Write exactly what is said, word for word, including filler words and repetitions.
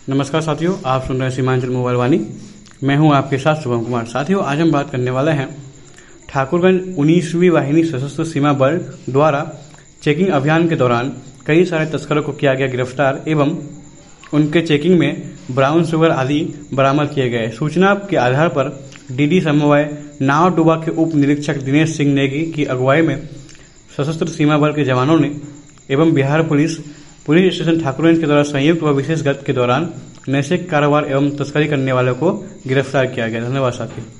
नमस्कार साथियों, आप सुन रहे हैं सीमांचल मोबाइल वाणी। मैं हूं आपके साथ शुभम कुमार। साथियों, आज हम बात करने वाले हैं ठाकुरगंज उन्नीसवीं वाहिनी सशस्त्र सीमा बल द्वारा चेकिंग अभियान के दौरान कई सारे तस्करों को किया गया गिरफ्तार एवं उनके चेकिंग में ब्राउन शुगर आदि बरामद किए गए। सूचना के आधार पर डीडी समन्वय नावडुबा के उप निरीक्षक दिनेश सिंह नेगी की अगुवाई में सशस्त्र सीमा बल के जवानों ने एवं Bihar police police station Thakurganj के द्वारा संयुक्त व विशेष गश्त के दौरान नशे के कारोबार एवं तस्करी करने वालों को गिरफ्तार किया गया। धन्यवाद साथियों।